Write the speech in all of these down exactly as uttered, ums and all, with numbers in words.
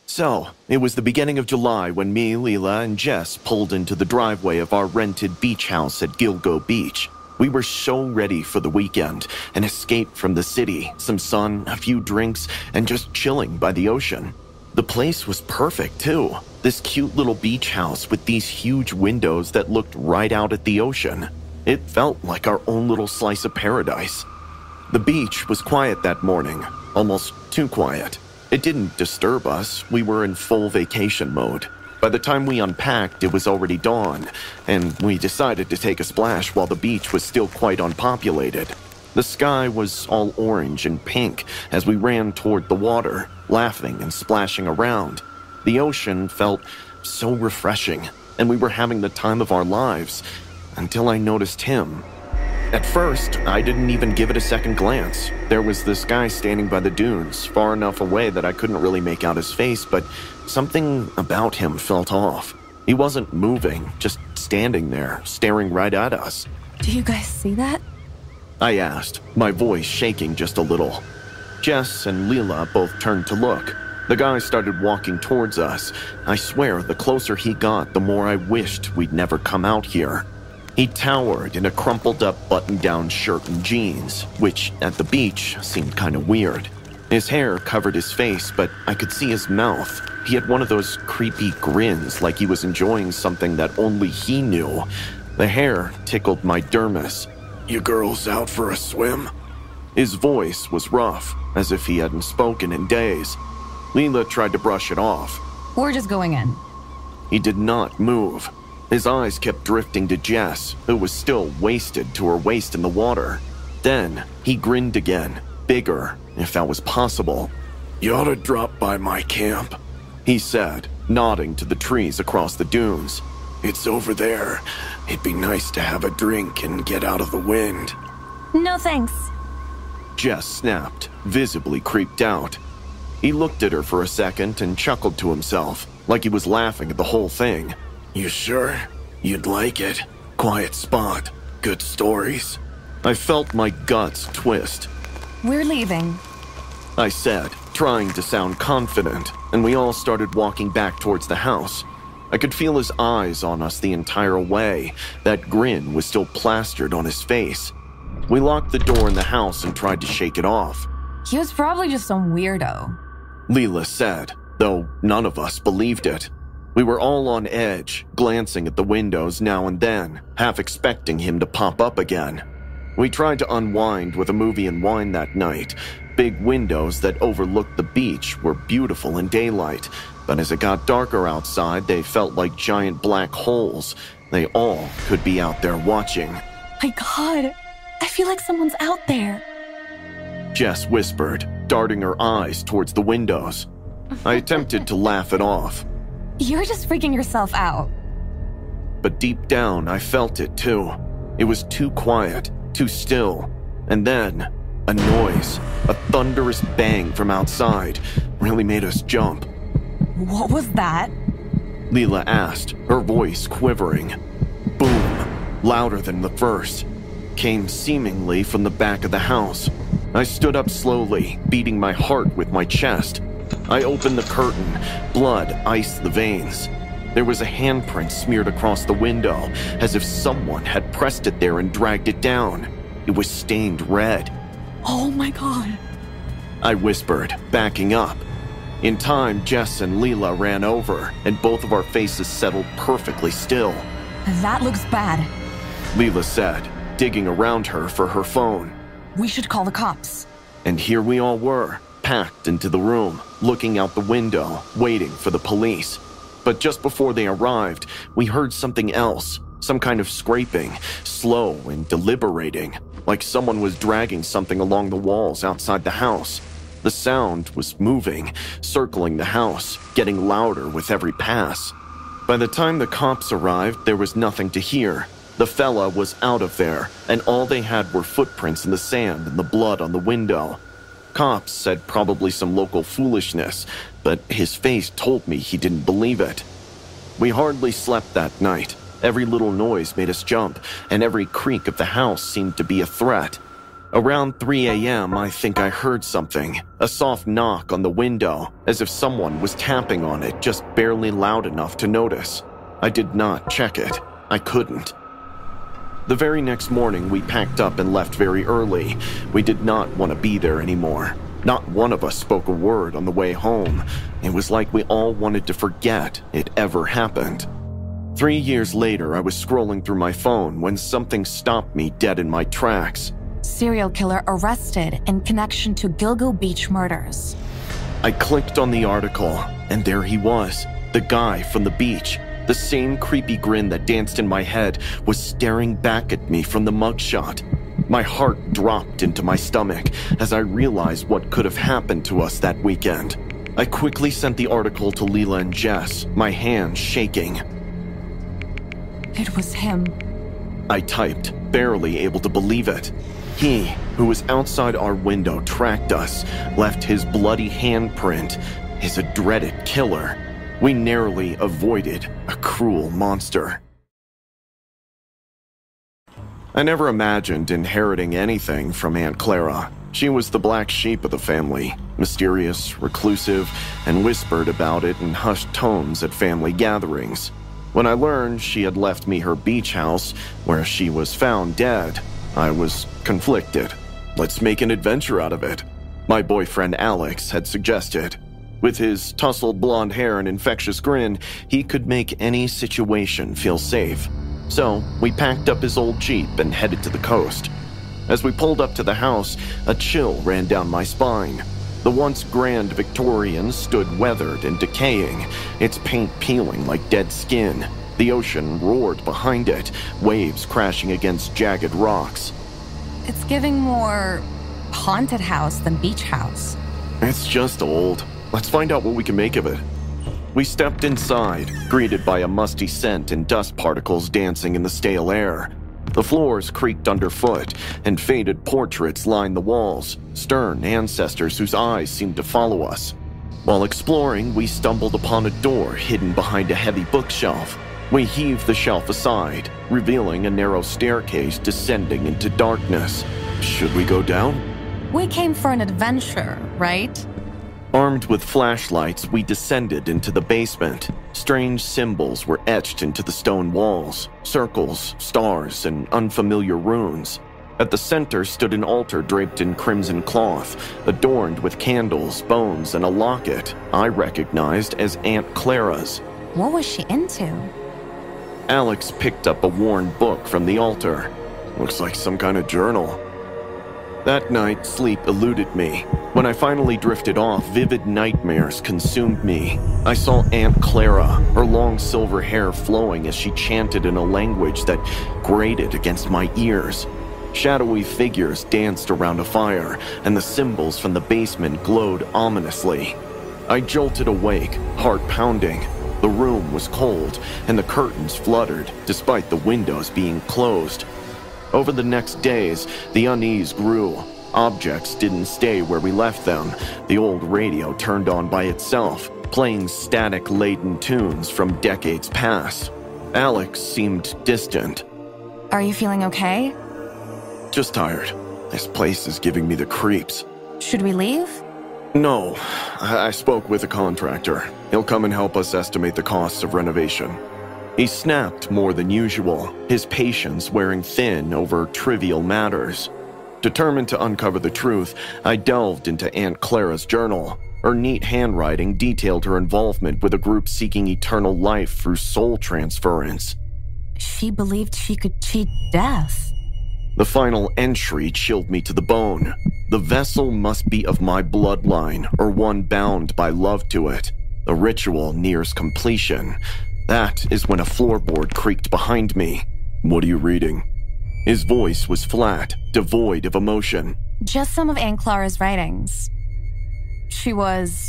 So, it was the beginning of July when me, Leela, and Jess pulled into the driveway of our rented beach house at Gilgo Beach. We were so ready for the weekend, an escape from the city, some sun, a few drinks, and just chilling by the ocean. The place was perfect, too. This cute little beach house with these huge windows that looked right out at the ocean. It felt like our own little slice of paradise. The beach was quiet that morning, almost too quiet. It didn't disturb us. We were in full vacation mode. By the time we unpacked, it was already dawn, and we decided to take a splash while the beach was still quite unpopulated. The sky was all orange and pink as we ran toward the water, laughing and splashing around. The ocean felt so refreshing, and we were having the time of our lives until I noticed him. At first, I didn't even give it a second glance. There was this guy standing by the dunes, far enough away that I couldn't really make out his face, but something about him felt off. He wasn't moving, just standing there, staring right at us. Do you guys see that? I asked, my voice shaking just a little. Jess and Leela both turned to look. The guy started walking towards us. I swear, the closer he got, the more I wished we'd never come out here. He towered in a crumpled-up button-down shirt and jeans, which, at the beach, seemed kind of weird. His hair covered his face, but I could see his mouth. He had one of those creepy grins, like he was enjoying something that only he knew. The hair tickled my dermis. "You girls out for a swim?" His voice was rough, as if he hadn't spoken in days. Leela tried to brush it off. We're just going in. He did not move. His eyes kept drifting to Jess, who was still wasted to her waist in the water. Then, he grinned again, bigger, if that was possible. "You ought to drop by my camp," he said, nodding to the trees across the dunes. "It's over there. It'd be nice to have a drink and get out of the wind." No thanks. Jess snapped, visibly creeped out. He looked at her for a second and chuckled to himself, like he was laughing at the whole thing. "You sure? You'd like it. Quiet spot. Good stories." I felt my guts twist. We're leaving. I said, trying to sound confident, and we all started walking back towards the house. I could feel his eyes on us the entire way. That grin was still plastered on his face. We locked the door in the house and tried to shake it off. He was probably just some weirdo, Leela said, though none of us believed it. We were all on edge, glancing at the windows now and then, half expecting him to pop up again. We tried to unwind with a movie and wine that night. Big windows that overlooked the beach were beautiful in daylight, but as it got darker outside, they felt like giant black holes. They all could be out there watching. My God, I feel like someone's out there. Jess whispered, darting her eyes towards the windows. I attempted to laugh it off. You're just freaking yourself out. But deep down, I felt it too. It was too quiet, too still. And then, a noise, a thunderous bang from outside, really made us jump. What was that? Leela asked, her voice quivering. Boom, louder than the first, came seemingly from the back of the house. I stood up slowly, beating my heart with my chest. I opened the curtain. Blood iced the veins. There was a handprint smeared across the window, as if someone had pressed it there and dragged it down. It was stained red. Oh my God. I whispered, backing up. In time, Jess and Leela ran over, and both of our faces settled perfectly still. That looks bad. Leela said, digging around her for her phone. We should call the cops. And here we all were, packed into the room, looking out the window, waiting for the police. But just before they arrived, we heard something else, some kind of scraping, slow and deliberating, like someone was dragging something along the walls outside the house. The sound was moving, circling the house, getting louder with every pass. By the time the cops arrived, there was nothing to hear. The fella was out of there, and all they had were footprints in the sand and the blood on the window. Cops said probably some local foolishness, but his face told me he didn't believe it. We hardly slept that night. Every little noise made us jump, and every creak of the house seemed to be a threat. Around three a m, I think I heard something, a soft knock on the window, as if someone was tapping on it, just barely loud enough to notice. I did not check it. I couldn't. The very next morning, we packed up and left very early. We did not want to be there anymore. Not one of us spoke a word on the way home. It was like we all wanted to forget it ever happened. Three years later, I was scrolling through my phone when something stopped me dead in my tracks. Serial killer arrested in connection to Gilgo Beach murders. I clicked on the article, and there he was, the guy from the beach. The same creepy grin that danced in my head was staring back at me from the mugshot. My heart dropped into my stomach as I realized what could have happened to us that weekend. I quickly sent the article to Leela and Jess, my hands shaking. It was him. I typed, barely able to believe it. He, who was outside our window, tracked us, left his bloody handprint, is a dreaded killer. We narrowly avoided a cruel monster. I never imagined inheriting anything from Aunt Clara. She was the black sheep of the family, mysterious, reclusive, and whispered about it in hushed tones at family gatherings. When I learned she had left me her beach house, where she was found dead, I was conflicted. Let's make an adventure out of it, my boyfriend Alex had suggested. With his tousled blonde hair and infectious grin, he could make any situation feel safe. So, we packed up his old Jeep and headed to the coast. As we pulled up to the house, a chill ran down my spine. The once grand Victorian stood weathered and decaying, its paint peeling like dead skin. The ocean roared behind it, waves crashing against jagged rocks. It's giving more haunted house than beach house. It's just old. Let's find out what we can make of it. We stepped inside, greeted by a musty scent and dust particles dancing in the stale air. The floors creaked underfoot, and faded portraits lined the walls, stern ancestors whose eyes seemed to follow us. While exploring, we stumbled upon a door hidden behind a heavy bookshelf. We heaved the shelf aside, revealing a narrow staircase descending into darkness. Should we go down? We came for an adventure, right? Armed with flashlights, we descended into the basement. Strange symbols were etched into the stone walls, circles, stars, and unfamiliar runes. At the center stood an altar draped in crimson cloth, adorned with candles, bones, and a locket I recognized as Aunt Clara's. What was she into? Alex picked up a worn book from the altar. Looks like some kind of journal. That night, sleep eluded me. When I finally drifted off, vivid nightmares consumed me. I saw Aunt Clara, her long silver hair flowing as she chanted in a language that grated against my ears. Shadowy figures danced around a fire, and the symbols from the basement glowed ominously. I jolted awake, heart pounding. The room was cold, and the curtains fluttered, despite the windows being closed. Over the next days, the unease grew. Objects didn't stay where we left them. The old radio turned on by itself, playing static-laden tunes from decades past. Alex seemed distant. Are you feeling okay? Just tired. This place is giving me the creeps. Should we leave? No. I, I spoke with a contractor. He'll come and help us estimate the costs of renovation. He snapped more than usual, his patience wearing thin over trivial matters. Determined to uncover the truth, I delved into Aunt Clara's journal. Her neat handwriting detailed her involvement with a group seeking eternal life through soul transference. She believed she could cheat death. The final entry chilled me to the bone. The vessel must be of my bloodline, or one bound by love to it. The ritual nears completion. That is when a floorboard creaked behind me. What are you reading? His voice was flat, devoid of emotion. Just some of Aunt Clara's writings. She was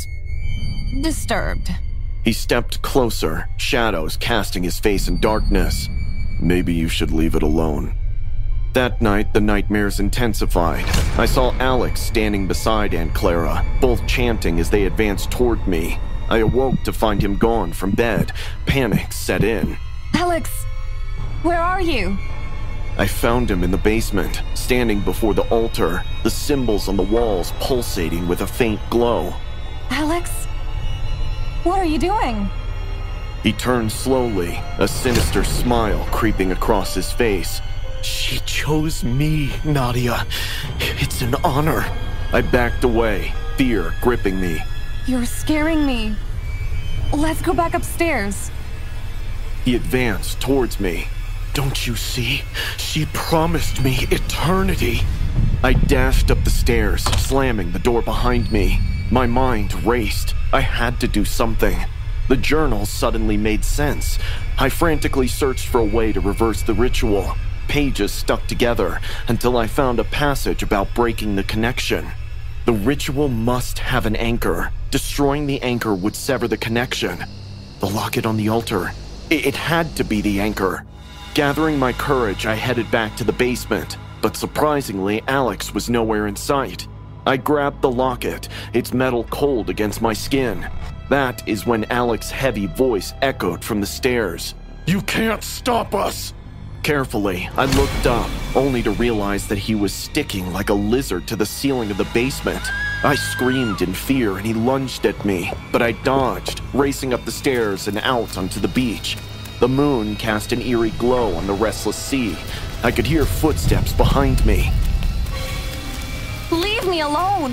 disturbed. He stepped closer, shadows casting his face in darkness. Maybe you should leave it alone. That night, the nightmares intensified. I saw Alex standing beside Aunt Clara, both chanting as they advanced toward me. I awoke to find him gone from bed. Panic set in. Alex, where are you? I found him in the basement, standing before the altar, the symbols on the walls pulsating with a faint glow. Alex? What are you doing? He turned slowly, a sinister smile creeping across his face. She chose me, Nadia. It's an honor. I backed away, fear gripping me. You're scaring me. Let's go back upstairs. He advanced towards me. Don't you see? She promised me eternity. I dashed up the stairs, slamming the door behind me. My mind raced. I had to do something. The journal suddenly made sense. I frantically searched for a way to reverse the ritual. Pages stuck together until I found a passage about breaking the connection. The ritual must have an anchor. Destroying the anchor would sever the connection. The locket on the altar. It, it had to be the anchor. Gathering my courage, I headed back to the basement, but surprisingly, Alex was nowhere in sight. I grabbed the locket, its metal cold against my skin. That is when Alex's heavy voice echoed from the stairs. You can't stop us! Carefully, I looked up, only to realize that he was sticking like a lizard to the ceiling of the basement. I screamed in fear and he lunged at me, but I dodged, racing up the stairs and out onto the beach. The moon cast an eerie glow on the restless sea. I could hear footsteps behind me. Leave me alone!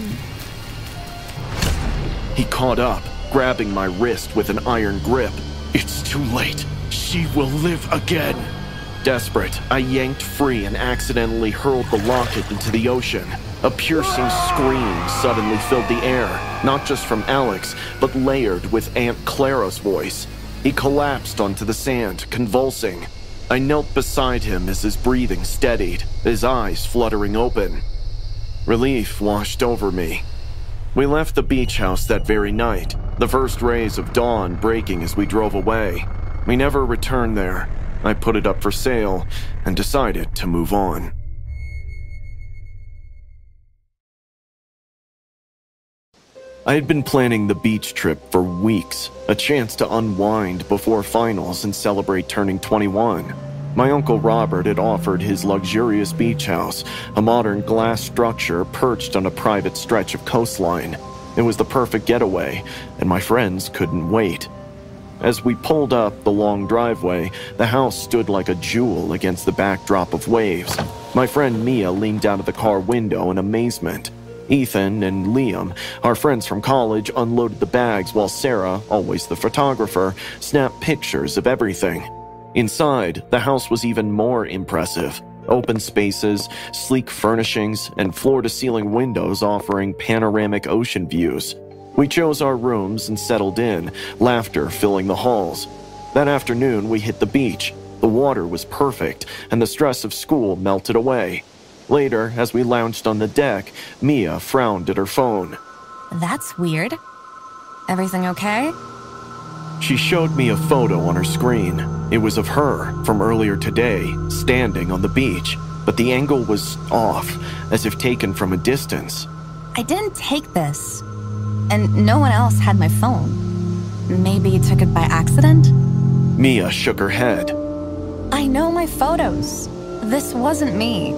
He caught up, grabbing my wrist with an iron grip. It's too late. She will live again. Desperate, I yanked free and accidentally hurled the locket into the ocean. A piercing scream suddenly filled the air, not just from Alex, but layered with Aunt Clara's voice. He collapsed onto the sand, convulsing. I knelt beside him as his breathing steadied, his eyes fluttering open. Relief washed over me. We left the beach house that very night, the first rays of dawn breaking as we drove away. We never returned there. I put it up for sale and decided to move on. I had been planning the beach trip for weeks, a chance to unwind before finals and celebrate turning twenty-one. My Uncle Robert had offered his luxurious beach house, a modern glass structure perched on a private stretch of coastline. It was the perfect getaway, and my friends couldn't wait. As we pulled up the long driveway, the house stood like a jewel against the backdrop of waves. My friend Mia leaned out of the car window in amazement. Ethan and Liam, our friends from college, unloaded the bags while Sarah, always the photographer, snapped pictures of everything. Inside, the house was even more impressive. Open spaces, sleek furnishings, and floor-to-ceiling windows offering panoramic ocean views. We chose our rooms and settled in, laughter filling the halls. That afternoon, we hit the beach. The water was perfect, and the stress of school melted away. Later, as we lounged on the deck, Mia frowned at her phone. That's weird. Everything okay? She showed me a photo on her screen. It was of her, from earlier today, standing on the beach, but the angle was off, as if taken from a distance. I didn't take this. And no one else had my phone. Maybe you took it by accident? Mia shook her head. I know my photos. This wasn't me.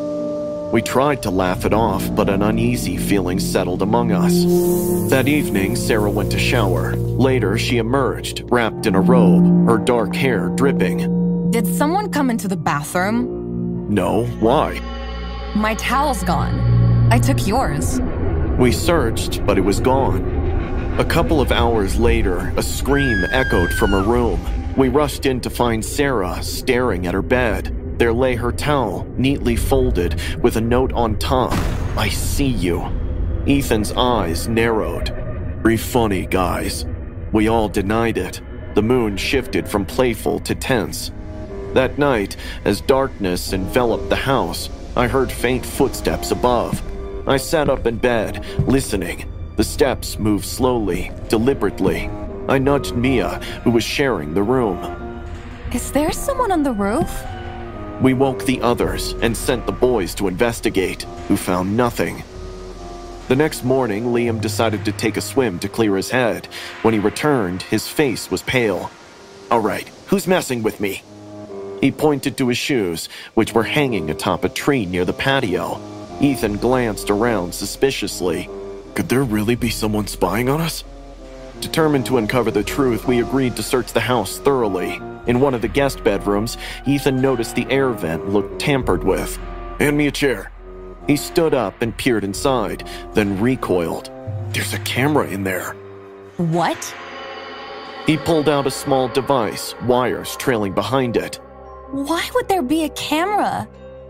We tried to laugh it off, but an uneasy feeling settled among us. That evening, Sarah went to shower. Later, she emerged, wrapped in a robe, her dark hair dripping. Did someone come into the bathroom? No, why? My towel's gone. I took yours. We searched, but it was gone. A couple of hours later, a scream echoed from her room. We rushed in to find Sarah staring at her bed. There lay her towel, neatly folded, with a note on top. I see you. Ethan's eyes narrowed. Be funny, guys. We all denied it. The moon shifted from playful to tense. That night, as darkness enveloped the house, I heard faint footsteps above. I sat up in bed, listening. The steps moved slowly, deliberately. I nudged Mia, who was sharing the room. Is there someone on the roof? We woke the others and sent the boys to investigate, who found nothing. The next morning, Liam decided to take a swim to clear his head. When he returned, his face was pale. All right, who's messing with me? He pointed to his shoes, which were hanging atop a tree near the patio. Ethan glanced around suspiciously. Could there really be someone spying on us? Determined to uncover the truth, we agreed to search the house thoroughly. In one of the guest bedrooms, Ethan noticed the air vent looked tampered with. Hand me a chair. He stood up and peered inside, then recoiled. There's a camera in there. What? He pulled out a small device, wires trailing behind it. Why would there be a camera?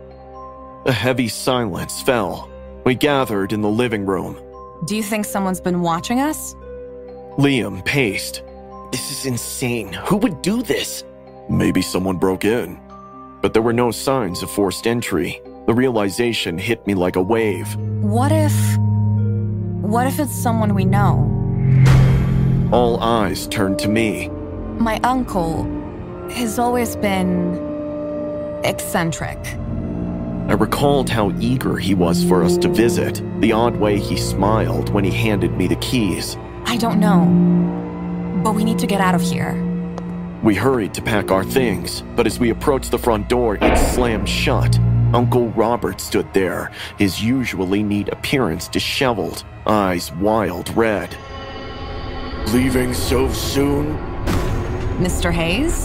A heavy silence fell. We gathered in the living room. Do you think someone's been watching us? Liam paced. This is insane. Who would do this? Maybe someone broke in. But there were no signs of forced entry. The realization hit me like a wave. What if... What if it's someone we know? All eyes turned to me. My uncle has always been... eccentric. I recalled how eager he was for us to visit, the odd way he smiled when he handed me the keys. I don't know, but we need to get out of here. We hurried to pack our things, but as we approached the front door, it slammed shut. Uncle Robert stood there, his usually neat appearance disheveled, eyes wild red. Leaving so soon? Mister Hayes?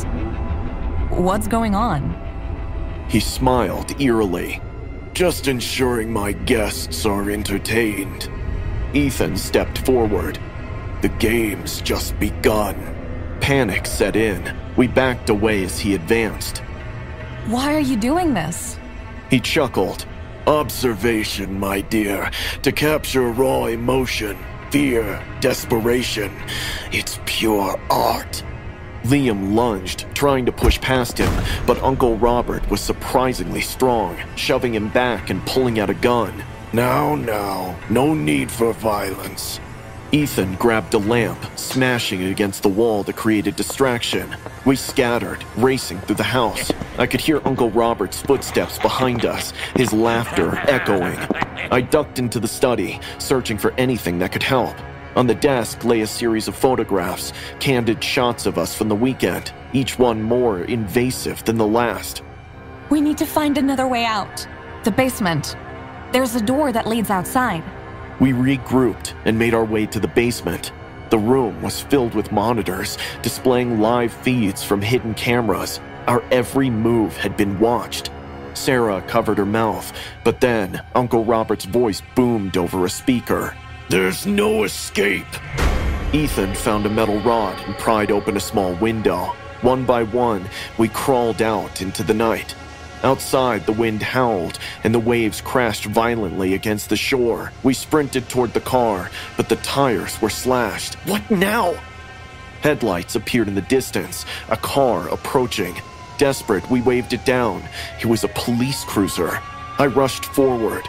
What's going on? He smiled eerily. Just ensuring my guests are entertained. Ethan stepped forward. The game's just begun. Panic set in. We backed away as he advanced. Why are you doing this? He chuckled. Observation, my dear, to capture raw emotion, fear, desperation. It's pure art. Liam lunged, trying to push past him, but Uncle Robert was surprisingly strong, shoving him back and pulling out a gun. Now, now, no need for violence. Ethan grabbed a lamp, smashing it against the wall to create a distraction. We scattered, racing through the house. I could hear Uncle Robert's footsteps behind us, his laughter echoing. I ducked into the study, searching for anything that could help. On the desk lay a series of photographs, candid shots of us from the weekend, each one more invasive than the last. We need to find another way out. The basement. There's a door that leads outside. We regrouped and made our way to the basement. The room was filled with monitors, displaying live feeds from hidden cameras. Our every move had been watched. Sarah covered her mouth, but then Uncle Robert's voice boomed over a speaker. There's no escape. Ethan found a metal rod and pried open a small window. One by one, we crawled out into the night. Outside, the wind howled and the waves crashed violently against the shore. We sprinted toward the car, but the tires were slashed. What now? Headlights appeared in the distance, a car approaching. Desperate, we waved it down. It was a police cruiser. I rushed forward.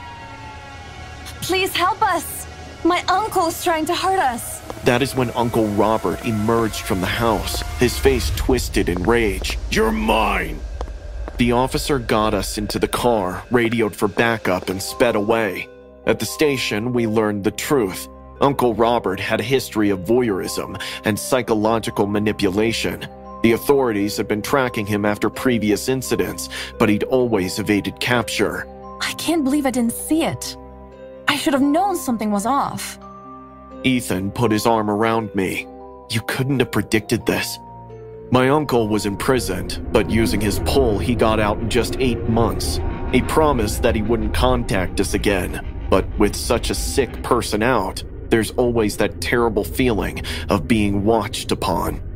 Please help us! My uncle's trying to hurt us. That is when Uncle Robert emerged from the house, his face twisted in rage. You're mine! The officer got us into the car, radioed for backup, and sped away. At the station, we learned the truth. Uncle Robert had a history of voyeurism and psychological manipulation. The authorities had been tracking him after previous incidents, but he'd always evaded capture. I can't believe I didn't see it. I should have known something was off. Ethan put his arm around me. You couldn't have predicted this. My uncle was imprisoned, but using his pull, he got out in just eight months. He promised that he wouldn't contact us again, but with such a sick person out, there's always that terrible feeling of being watched upon.